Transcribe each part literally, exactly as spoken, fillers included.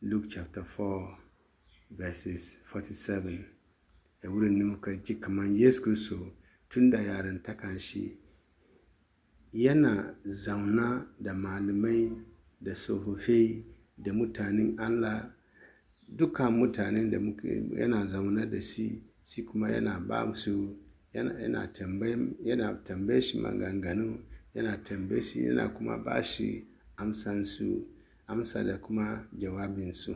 Luke chapter four verses forty-seven. A wurin ne muka ji kaman Yesu Kristo tun da yarintakan shi yana zauna da malamai da tsofaffi da mutanen Allah, dukan mutanen da yana zaune da shi, shi kuma yana ba su yana yana tambaye yana tambaye shi maganganu, yana tambaye shi yana kuma ba shi amsansu amsa da kuma jawabinsu.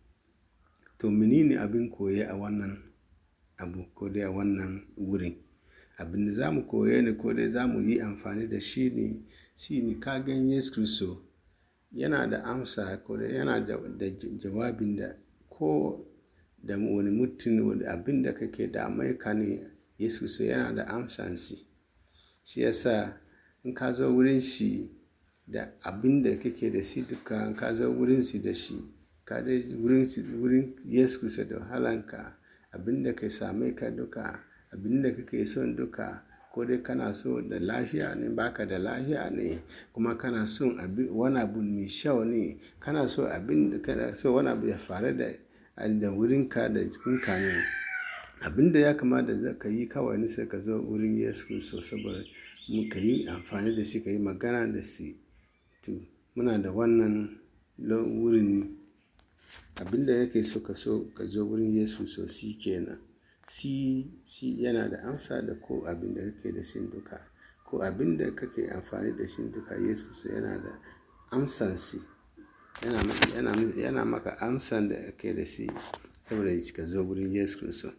To menene abin koye a wannan abu ko dai a wannan wurin? Abin da za mu koye ne ko dai za mu yi amfani da shi ne, shi ne ka gan Yesu Kristo yana da amsa ko dai yana da, da jawabin da ko da wani mutum wani abin da kake damai ka ne, Yesu Kristo yana da amsansi. Shi yasa in ka zo wurin shi da abin da kake da shi duka, in ka zo wurin shi da shi, ka dai wurin, wurin Yesu Kristo da wahalanka, abin da ka same ka duka, abin da kake son duka, ko dai kana so da lafiya ne, baka da lafiya ne, kuma kana son abin wani abu mai kyau ne, kana so abin kana so wani abu ya faru da da wurinka da jikinka ne. Abin da ya kamata ka yi kawai ne sai ka zo wurin Yesu Kristo saboda mu ka yi amfani da shi, ka yi magana da shi. To muna da wannan wurin ne. Abin da yake so ka so ka zo wurin Yesu Kristo shi kenan. Shi, shi yana da amsa da ko abin da kake da shi duka, ko abin da kake amfani da shi duka, Yesu Kristo yana da amsansi. Yana, yana, yana maka amsan da kake da shi saboda ka zo wurin Yesu Kristo.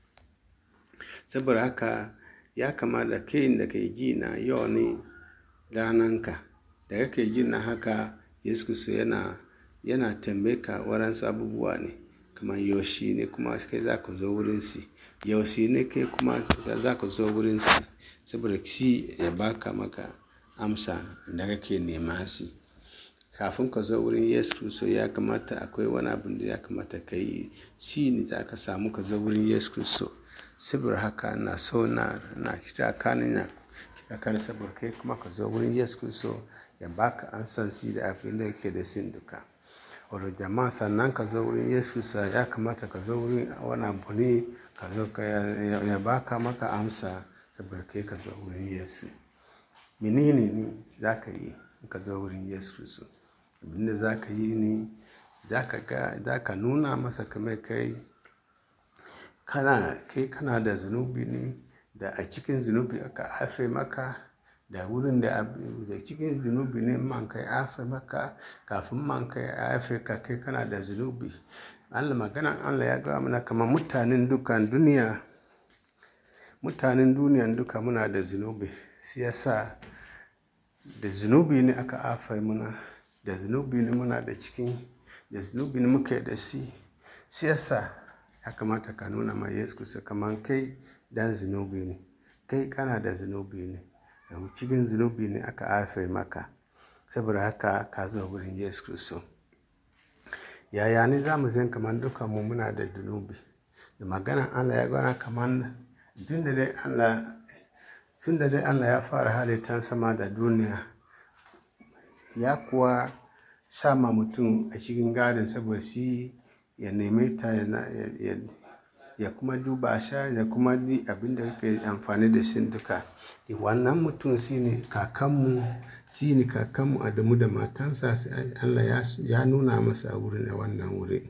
Saboda haka ya kamata kai da kai ji na yau ne rananka, da kake ji na haka Yesu Kristo yana, yana tambaye ka waɗansu abubuwa ne, kamar yaushe ne kuma kai za ka zo wurin shi, yaushe ne kai kuma za ka zo wurin shi, saboda shi ya baka maka amsa da kake nema shi. Kafin ka zo wurin Yesu Kristo ya kamata akwai wani abin da ya kamata ka yi, shi ne za ka samu ka zo wurin Yesu Kristo. Saboda haka na so na, na kira ka ne na kira ka ne saboda kai kuma ka zo wurin Yesu Kristo ya baka amsansi da abin da kake da shi duka. Wato jama'a sannan ka zo wurin Yesu Kristo ya kamata ka zo wurin wani abu ne, ka zo ka ya, ya baka maka amsa saboda kai ka zo wurin Yesu. Menene ne za ka yi in ka zo wurin Yesu Kristo? Abin da za ka yi ne, za ka ga, za ka nuna masa kamar kai kana, kai kana da zunubi ne, da a cikin zunubi aka haife maka, da wurin da, da cikin zunubi ne man kai haife maka, kafin man kai haife ka kai kana da zunubi. Allah maganan Allah ya gaya mana kamar mutanen dukan duniya, mutanen duniyan duka muna da zunubi. Shi yasa da zunubi ne aka haife muna, da zunubi ne muna da cikin, da zunubi ne muke da shi. Shi yasa ya kamata ka nuna ma Yesu Kristo kamar kai dan zunubi ne, kai kana da zunubi ne, da cikin zunubi ne aka haife maka. Saboda haka ka zo wurin Yesu Kristo. Yaya ne za mu san kamar dukanmu muna da zunubi? Da maganan Allah ya gwana kamar tun da dai Allah, tun da dai Allah ya fara halittar sama da duniya, ya kuwa sama mutum a cikin gadon saboda shi ya neme ta ya, ya, ya kuma duba sha, ya kuma ji abin da kake amfani da shi duka. Wannan mutum shi ne kakanmu, shi ne kakanmu Adamu da matansa, Allah ya, ya nuna masa wurin a wannan wurin.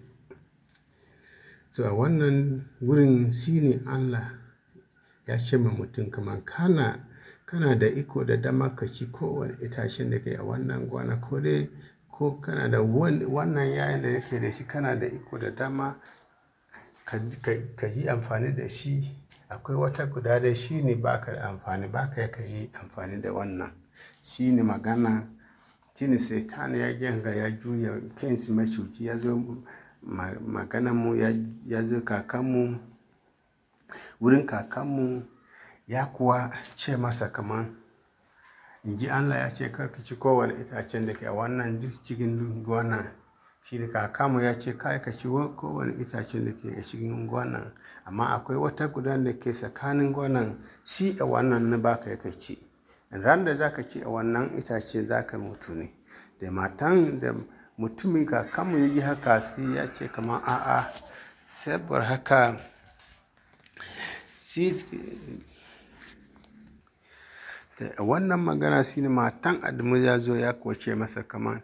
So a wannan wurin shi ne Allah ya ce ma mutum kamar kana, kana da iko da dama ka ci kowane itacen da ke a wannan gona, ko dai ko kana da wannan yayin da yake da shi, kana da iko da dama ka, ka, ka yi amfani da shi. Akwai wata guda dai shi ne ba ka da amfani, ba ka ka yi amfani da wannan. Shi ne magana, shi ne Satan ya gyanga ya juya kansa macuci, ya zo maganarmu, ya, ya zo kakanmu, wurin kakanmu, ya kuwa ce masa kamar, in ji Allah ya ce kar ka ci kowane itacen da ke a wannan cikin gonan. Shi ne kakanmu ya ce kai ka ci kowane itacen da ke a cikin gonan, amma akwai wata guda da ke tsakanin gonan, shi a wannan ne ba ka ka ci. Ran da za ka ci a wannan itace za ka mutu ne. Da matan da mutumin kakanmu ya ji haka sai ya ce kamar a'a, saboda haka shi wannan magana shi ne matan Adamu ya zo ya kwace masa kamar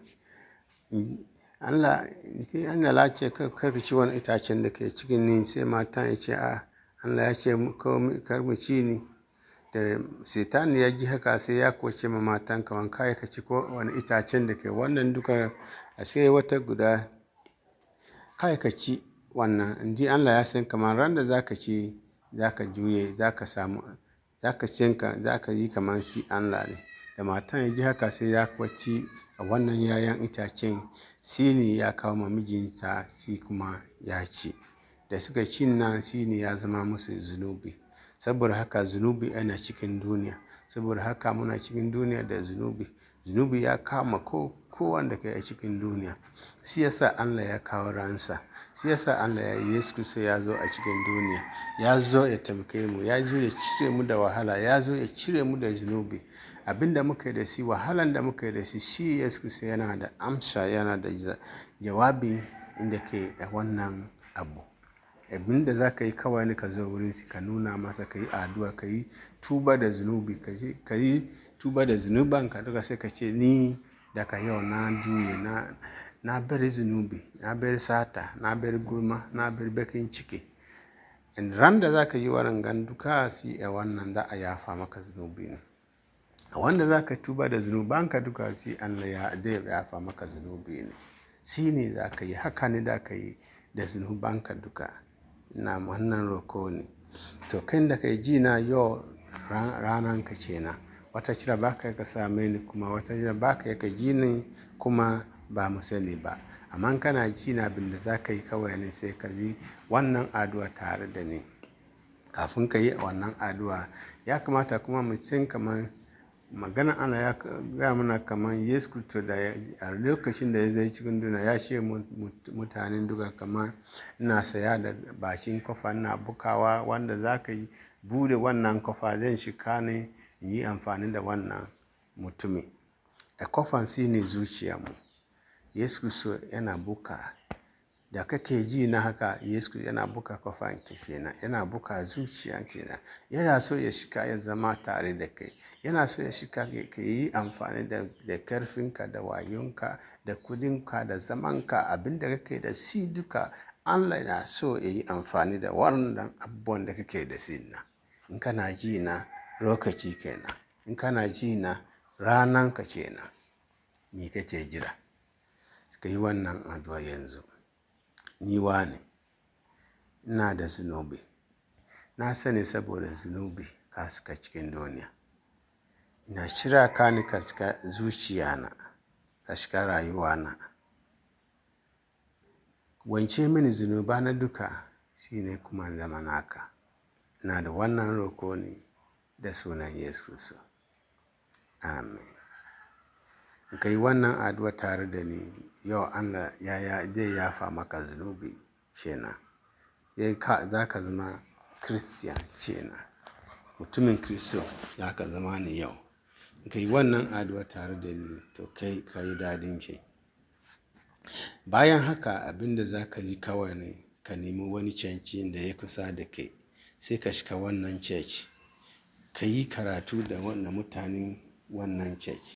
Allah Allah ce kar ci wani itacen da ke cikin ni, sai matan ya ce a Allah ya ce kar mu ci ni. Da Satan ya ji haka sai ya kwace ma matan kamar kai ka ci ko wani itacen da ke wannan duka, a sai wata guda kai ka ci wannan. Inji Allah ya san kamar ran da za ka ci za ka juye, za ka samu, za ka cinka, za ka yi kamar shi Allah ne. Da matan ya ji haka sai ya kwaci a wannan yayan itacen, shi ne ya kawo ma mijinta, shi kuma ya ci. Da suka ci nan shi ne ya zama musu zunubi. Saboda haka zunubi yana cikin duniya. Saboda haka muna cikin duniya da zunubi. Zunubi ya kama ko wanda ke a cikin duniya. Shi yasa Allah ya kawo ransa. Shi yasa Allah ya Yesu Kristo ya zo a cikin duniya. Ya zo ya taimake mu, ya zo ya cire mu da wahala, ya zo ya cire mu da zunubi. Abinda muka da shi, wahalan da muka da shi, shi Yesu Kristo yana da amsa, yana da jawabi inda ke a wannan abu. Abinda za ka yi kawai ne ka zo wurin shi, ka nuna masa, ka yi addu'a, ka yi tuba da zunubi, ka yi tuba da zunubanka duka, sai ka ce ni daga yau na juye, na na bari zunubi, na bari sata, na bari gulma, na bari bakin ciki. In ran da za ka yi wannan gan duka shi a wannan za a yafa maka zunubi ne. Wanda za ka tuba da zunubanka duka shi Allah ya zai yafa maka zunubi ne. Shi ne za ka yi, haka ne za ka yi da zunubanka duka. Na wannan roko ne. To kai da kai ji na yau ranan ka ce na. Wata kila ba ka ka same ni, kuma wata kila ba ka ka ji ni kuma ba mu sani ba. Amma kana ji na abin da za ka yi kawai ne sai ka ji wannan addu'a tare da ni. Kafin ka yi wannan addu'a ya kamata kuma mu san kamar magana ana ya gaya mana kamar Yesu Kristo da a lokacin da ya zai cikin duniya ya ce mutanen duka kamar ina saya da bakin kofa ina bukawa, wanda za ka yi bude wannan kofa zan shiga ne in yi amfani da wannan mutumin. A kofan shi ne zuciyarmu. Yesu Kristo yana buka. Da kake ji na haka, Yesu Kristo yana buka kofan kenan, yana buka zuciyan kenan. Yana so ya shiga ya zama tare da kai. Yana so ya shiga ka yi amfani da, da karfinka, da wayonka, da kudinka, da zamanka, abin da kake da shi duka. Allah yana so ya yi amfani da wannan abubuwan da kake da shi na. In kana ji na lokaci kenan. In kana ji na ranan ka kenan. Ni kake jira. Ka yi wannan addu'a yanzu. Ni wane, ina da zunubi. Na sani saboda zunubi ka shiga cikin duniya. Ina kira ka ni ka shiga zuciyana, ka shiga rayuwana. Wanke mini zunubana duka, shi ne kuma zama naka. Ina da wannan roko ne da sunan Yesu Kristo. Amen. Ka yi wannan addu'a tare da ni yau, Allah ya zai yafa maka zunubi kenan. Za ka zama Christian kenan. Mutumin Kristo za ka zama ni yau. Ka yi wannan addu'a tare da ni, to kai ka yi dadin ke. Bayan haka abinda za ka yi kawai ne ka nemi wani canci da ya kusa da kai, sai ka shiga wannan church. Ka yi karatu da wannan mutanen wannan church.